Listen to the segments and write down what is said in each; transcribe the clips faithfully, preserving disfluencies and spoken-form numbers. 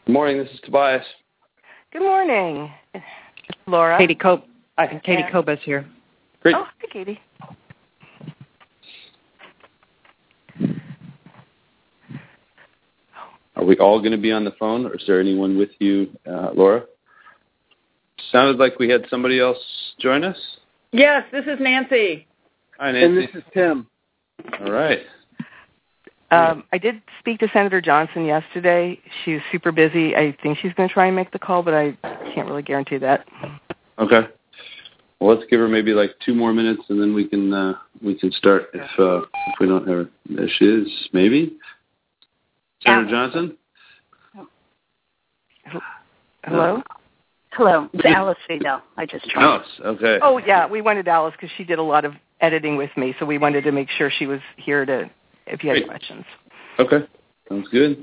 Good morning. This is Tobias. Good morning. It's Laura. Katie Cope. I think Katie yeah. Coba's here. Great. Oh, hi, Katie. Are we all going to be on the phone, or is there anyone with you, uh, Laura? Sounded like we had somebody else join us. Yes, this is Nancy. Hi, Nancy. And this is Tim. All right. Um, I did speak to Senator Johnson yesterday. She's super busy. I think she's going to try and make the call, but I can't really guarantee that. Okay. Well, let's give her maybe like two more minutes, and then we can uh, we can start if uh, if we don't have her. There she is. Maybe. Senator Johnson. Hello. Uh, Hello. It's Alice Fidel. I just tried. Alice. Okay. Oh yeah, we wanted Alice because she did a lot of editing with me, so we wanted to make sure she was here to. If you had Great. questions. Okay. Sounds good.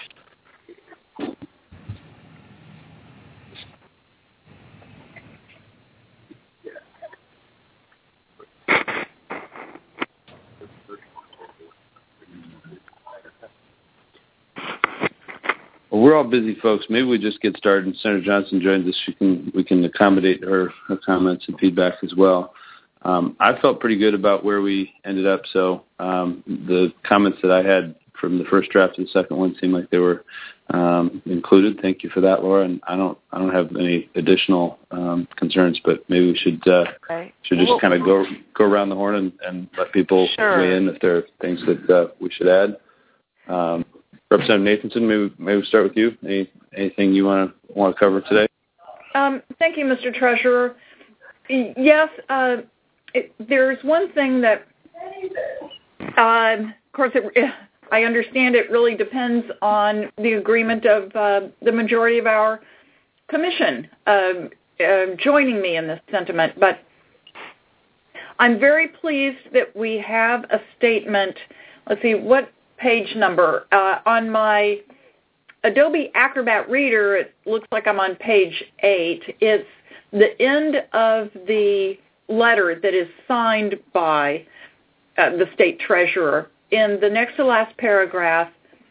Well, we're all busy, folks. Maybe we just get started. And Senator Johnson joins us. She can, we can accommodate her, her comments and feedback as well. Um, I felt pretty good about where we ended up. So um, the comments that I had from the first draft to the second one seemed like they were um, included. Thank you for that, Laura. And I don't, I don't have any additional um, concerns, but maybe we should uh, okay. should just well, kind of go go around the horn and, and let people sure. weigh in if there are things that uh, we should add. Um, Representative Nathanson, maybe maybe we'll start with you. Any, anything you want to want to cover today? Um, thank you, Mister Treasurer. Yes. Uh, It, there's one thing that, uh, of course, it, I understand it really depends on the agreement of uh, the majority of our commission uh, uh, joining me in this sentiment. But I'm very pleased that we have a statement. Let's see, what page number? Uh, on my Adobe Acrobat Reader, it looks like I'm on page eight. It's the end of the letter that is signed by uh, the state treasurer. In the next to last paragraph,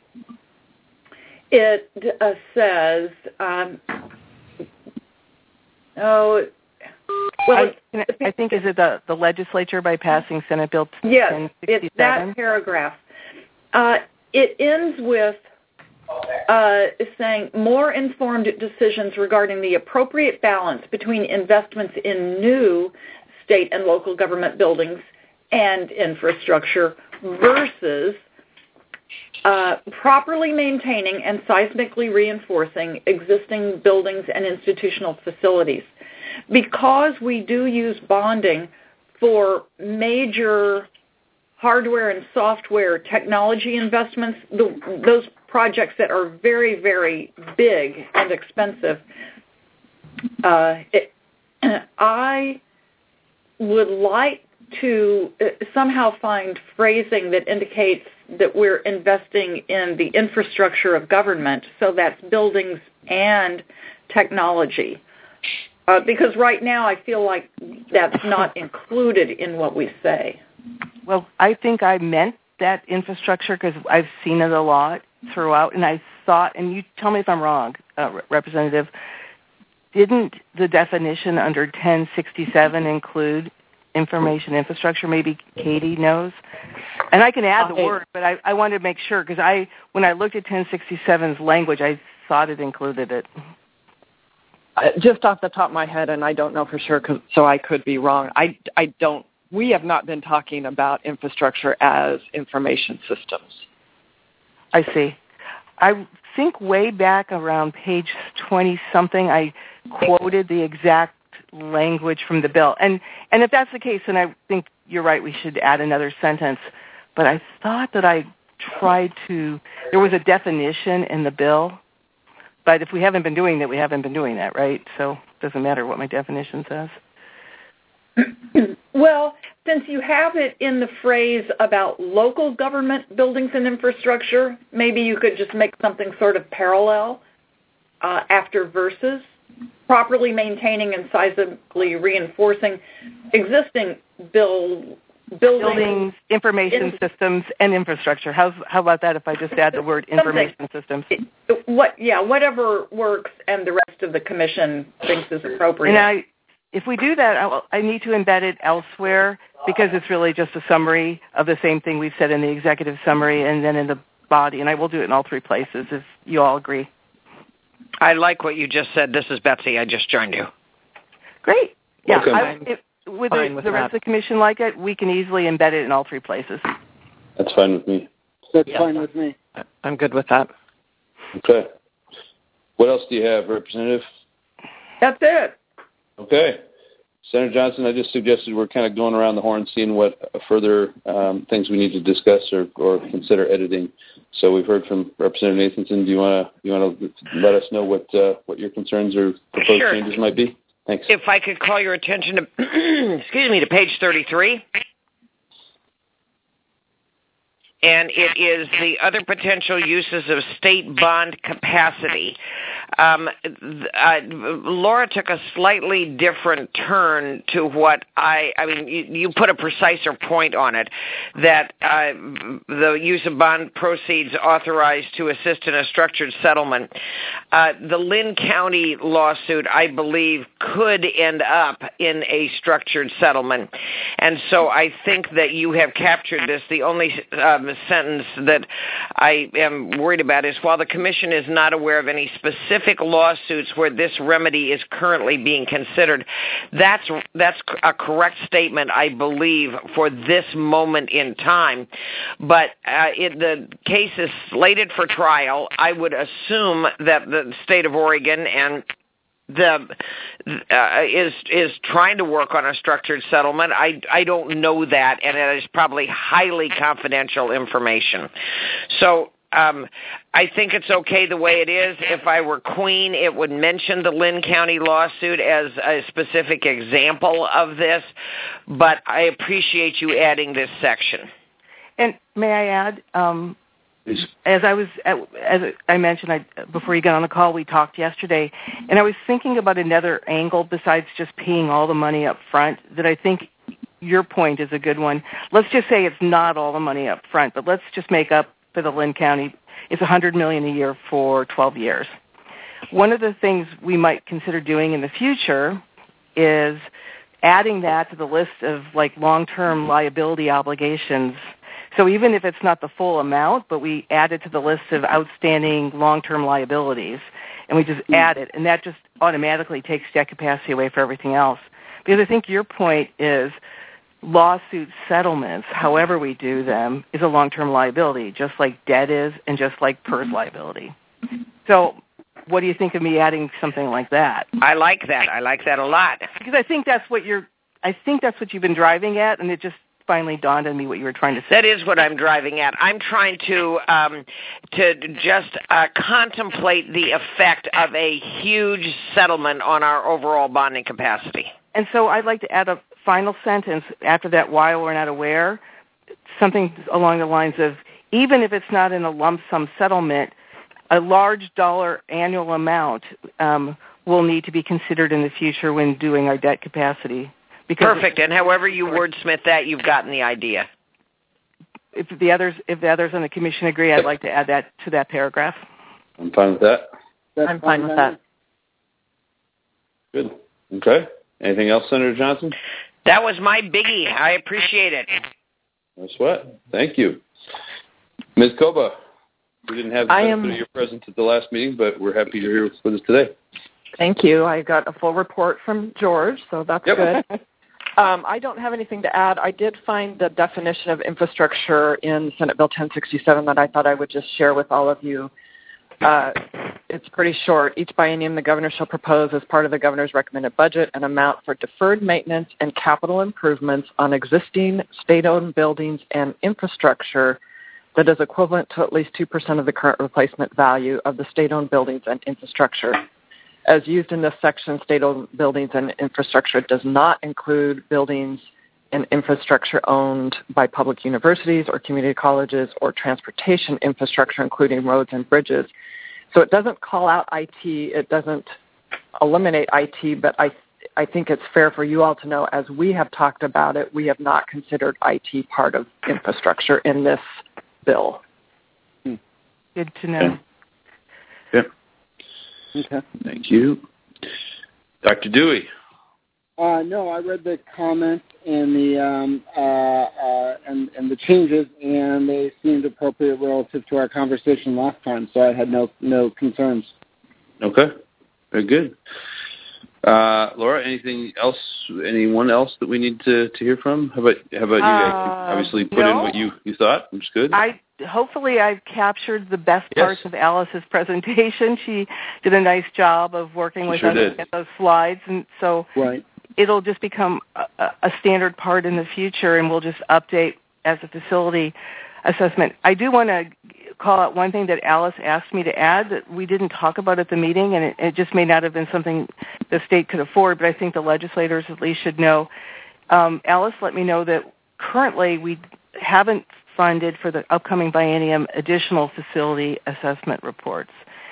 it uh, says, um, oh, well, I, I think is it the, the legislature by passing Senate Bill yes, ten sixty-seven? It's that paragraph. Uh, it ends with Uh, saying more informed decisions regarding the appropriate balance between investments in new state and local government buildings and infrastructure versus uh, properly maintaining and seismically reinforcing existing buildings and institutional facilities. Because we do use bonding for major hardware and software technology investments, the, those projects that are very, very big and expensive, uh, it, I would like to somehow find phrasing that indicates that we're investing in the infrastructure of government, so that's buildings and technology. Uh, because right now I feel like that's not included in what we say. Well, I think I meant that infrastructure because I've seen it a lot throughout, and I thought, and you tell me if I'm wrong, uh, Representative, didn't the definition under ten sixty-seven include information infrastructure? Maybe Katie knows. And I can add the Okay. word, but I, I wanted to make sure because I, when I looked at ten sixty-seven's language, I thought it included it. Uh, just off the top of my head, and I don't know for sure, 'cause, so I could be wrong. I, I don't. We have not been talking about infrastructure as information systems. I see. I think way back around page twenty-something, I quoted the exact language from the bill. And and if that's the case, then I think you're right, we should add another sentence. But I thought that I tried to, there was a definition in the bill. But if we haven't been doing that, we haven't been doing that, right? So it doesn't matter what my definition says. Well, since you have it in the phrase about local government buildings and infrastructure, maybe you could just make something sort of parallel uh, after verses, properly maintaining and seismically reinforcing existing build, buildings, buildings information in, systems, and infrastructure. How's, how about that if I just add the word information systems? What? Yeah, whatever works and the rest of the commission thinks is appropriate. And I, if we do that, I, will, I need to embed it elsewhere because it's really just a summary of the same thing we've said in the executive summary and then in the body, and I will do it in all three places if you all agree. I like what you just said. This is Betsy. I just joined you. Great. Yeah, okay. I, if, with the, with the rest of the commission like it, we can easily embed it in all three places. That's fine with me. That's yes, fine with me. I'm good with that. Okay. What else do you have, Representative? That's it. Okay. Senator Johnson, I just suggested we're kind of going around the horn, seeing what further um, things we need to discuss or, or consider editing. So we've heard from Representative Nathanson. Do you want to you want to let us know what uh, what your concerns or proposed sure. changes might be? Thanks. If I could call your attention to, excuse me, to page thirty-three. And it is the other potential uses of state bond capacity. Um, uh, Laura took a slightly different turn to what I, I mean, you, you put a preciser point on it, that uh, the use of bond proceeds authorized to assist in a structured settlement. Uh, the Lynn County lawsuit, I believe, could end up in a structured settlement. And so I think that you have captured this. The only um, sentence that I am worried about is, while the Commission is not aware of any specific lawsuits where this remedy is currently being considered, that's that's a correct statement, I believe, for this moment in time. But uh, it, the case is slated for trial. I would assume that the state of Oregon and the uh, is is trying to work on a structured settlement. I I don't know that, and it is probably highly confidential information. So um, I think it's okay the way it is. If I were Queen, it would mention the Lynn County lawsuit as a specific example of this, but I appreciate you adding this section. And may I add, um, as I was, as I mentioned I, before you got on the call, we talked yesterday, and I was thinking about another angle besides just paying all the money up front that I think your point is a good one. Let's just say it's not all the money up front, but let's just make up for the Lynn County. It's one hundred million dollars a year for twelve years. One of the things we might consider doing in the future is adding that to the list of like long-term liability obligations. So even if it's not the full amount, but we add it to the list of outstanding long-term liabilities, and we just add it, and that just automatically takes debt capacity away for everything else. Because I think your point is lawsuit settlements, however we do them, is a long-term liability, just like debt is and just like PERS liability. So what do you think of me adding something like that? I like that. I like that a lot. Because I think that's what you're, I think that's what you've been driving at, and it just finally dawned on me what you were trying to say. That is what I'm driving at. I'm trying to um, to just uh, contemplate the effect of a huge settlement on our overall bonding capacity. And so I'd like to add a final sentence after that, while we're not aware, something along the lines of, even if it's not in a lump sum settlement, a large dollar annual amount um, will need to be considered in the future when doing our debt capacity. Because perfect, and however you wordsmith that, you've gotten the idea. If the others, if the others on the commission agree, I'd like to add that to that paragraph. I'm fine with that. That's I'm fine, fine with that. Good. Okay. Anything else, Senator Johnson? That was my biggie. I appreciate it. No sweat. Thank you. Miz Koba, we didn't have the I benefit am... of your presence at the last meeting, but we're happy you're here with us today. Thank you. I got a full report from George, so that's yep. good. Um, I don't have anything to add. I did find the definition of infrastructure in Senate Bill ten sixty-seven that I thought I would just share with all of you. Uh, it's pretty short. Each biennium, the governor shall propose as part of the governor's recommended budget an amount for deferred maintenance and capital improvements on existing state-owned buildings and infrastructure that is equivalent to at least two percent of the current replacement value of the state-owned buildings and infrastructure. As used in this section, state-owned buildings and infrastructure does not include buildings and infrastructure owned by public universities or community colleges or transportation infrastructure, including roads and bridges. So it doesn't call out I T. It doesn't eliminate I T, but I, I think it's fair for you all to know, as we have talked about it, we have not considered I T part of infrastructure in this bill. Good to know. Okay. Yep. Okay. Thank you. Doctor Dewey. Uh, no, I read the comments and the um, uh, uh, and and the changes, and they seemed appropriate relative to our conversation last time. So I had no no concerns. Okay, very good. Uh, Laura, anything else? Anyone else that we need to, to hear from? How about how about you guys? Uh, Obviously, put no. in what you, you thought, which is good. I hopefully I've captured the best Yes. parts of Alice's presentation. She did a nice job of working She with sure us did. to get those slides, and so Right. it'll just become a, a standard part in the future, and we'll just update as a facility assessment. I do want to call out one thing that Alice asked me to add that we didn't talk about at the meeting, and it, it just may not have been something the state could afford, but I think the legislators at least should know. Um, Alice let me know that currently we haven't funded for the upcoming biennium additional facility assessment reports.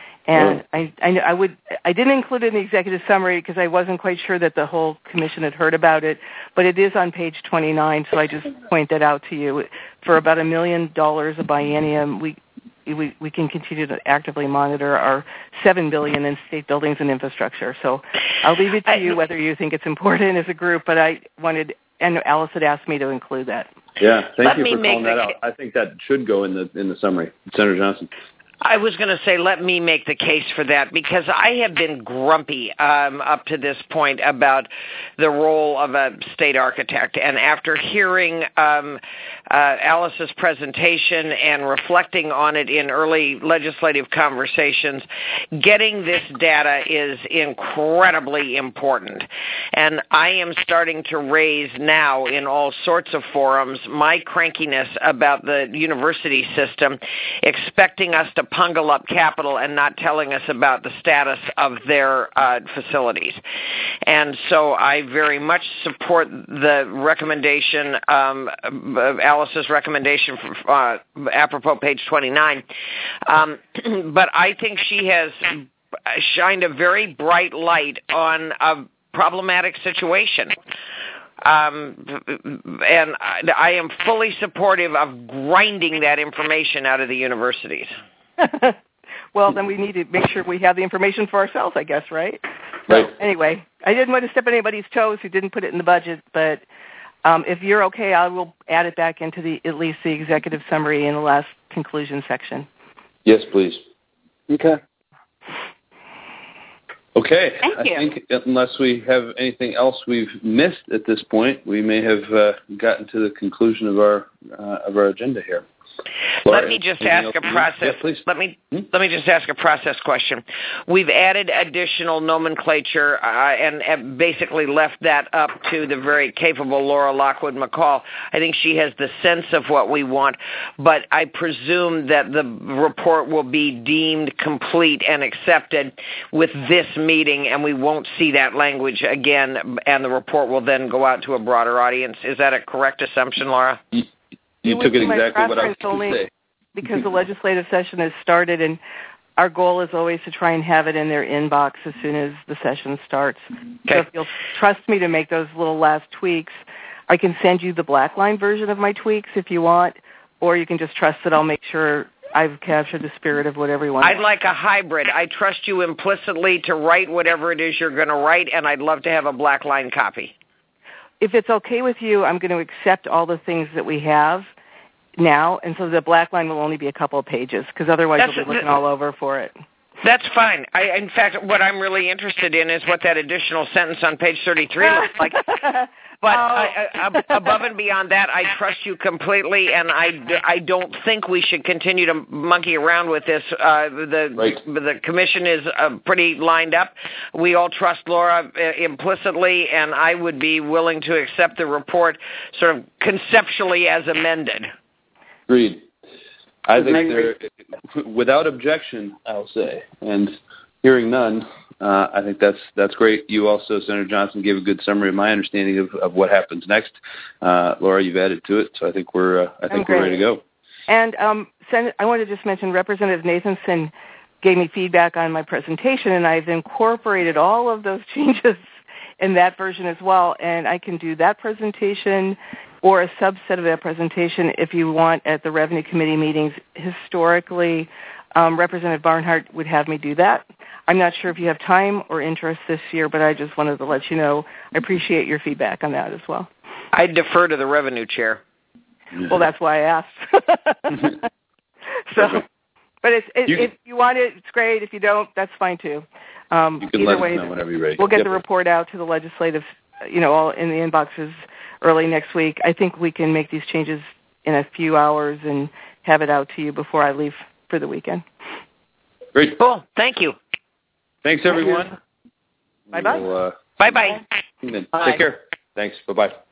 And Oh. I, I, I would, I didn't include it in the executive summary because I wasn't quite sure that the whole commission had heard about it, but it is on page twenty-nine, so I just point that out to you. For about a million dollars a biennium, we, we, we can continue to actively monitor our seven billion dollars in state buildings and infrastructure. So I'll leave it to you whether you think it's important as a group, but I wanted, and Alice had asked me to include that. Yeah, thank Let you me for calling make that the out. I think that should go in the in the summary. Senator Johnson. I was going to say, let me make the case for that, because I have been grumpy um, up to this point about the role of a state architect. And after hearing um, uh, Alice's presentation and reflecting on it in early legislative conversations, getting this data is incredibly important. And I am starting to raise now in all sorts of forums my crankiness about the university system, expecting us to pungle up capital and not telling us about the status of their uh, facilities. And so I very much support the recommendation, um, Alice's recommendation, from, uh, apropos page twenty-nine. Um, but I think she has shined a very bright light on a problematic situation. Um, and I am fully supportive of grinding that information out of the universities. Well, then we need to make sure we have the information for ourselves, I guess, right? Right. So, anyway, I didn't want to step on anybody's toes who didn't put it in the budget, but um, if you're okay, I will add it back into the at least the executive summary in the last conclusion section. Yes, please. Okay. Okay. Thank I you. think unless we have anything else we've missed at this point, we may have uh, gotten to the conclusion of our uh, of our agenda here. Laura, Let me just anything ask else a you- process. Yeah, please. Let me Hmm? let me just ask a process question. We've added additional nomenclature uh, and, and basically left that up to the very capable Laura Lockwood McCall. I think she has the sense of what we want, but I presume that the report will be deemed complete and accepted with this meeting, and we won't see that language again, and the report will then go out to a broader audience. Is that a correct assumption, Laura? You, you would took it be my exactly what I was preference going only to say. because the legislative session has started, and our goal is always to try and have it in their inbox as soon as the session starts. Okay. So if you'll trust me to make those little last tweaks, I can send you the black line version of my tweaks if you want, or you can just trust that I'll make sure I've captured the spirit of what everyone I'd wants. like a hybrid. I trust you implicitly to write whatever it is you're going to write, and I'd love to have a black line copy. If it's okay with you, I'm going to accept all the things that we have now, and so the black line will only be a couple of pages, because otherwise That's- we'll be looking all over for it. That's fine. I, in fact, what I'm really interested in is what that additional sentence on page thirty-three looks like. But Oh. I, I, above and beyond that, I trust you completely, and I, I don't think we should continue to monkey around with this. Uh, the Right. the commission is uh, pretty lined up. We all trust Laura uh, implicitly, and I would be willing to accept the report sort of conceptually as amended. Agreed. I think Agreed. there, without objection, I'll say, and hearing none, uh, I think that's that's great. You also, Senator Johnson, gave a good summary of my understanding of, of what happens next. Uh, Laura, you've added to it, so I think we're uh, I think I'm we're ready to go. And um, Sen- I want to just mention Representative Nathanson gave me feedback on my presentation, and I've incorporated all of those changes in that version as well, and I can do that presentation or a subset of that presentation if you want at the Revenue Committee meetings. Historically, um, Representative Barnhart would have me do that. I'm not sure if you have time or interest this year, but I just wanted to let you know I appreciate your feedback on that as well. I defer to the Revenue Chair. Well, that's why I asked. So, but it's, it, you, if you want it, it's great. If you don't, that's fine too. Um, you can either let way, us know whenever you're ready. We'll get yep. the report out to the legislative, you know, all in the inboxes early next week. I think we can make these changes in a few hours and have it out to you before I leave for the weekend. Great. Cool. Thank you. Thanks, everyone. Bye-bye. We'll, uh, Bye-bye. Take care. Thanks. Bye-bye.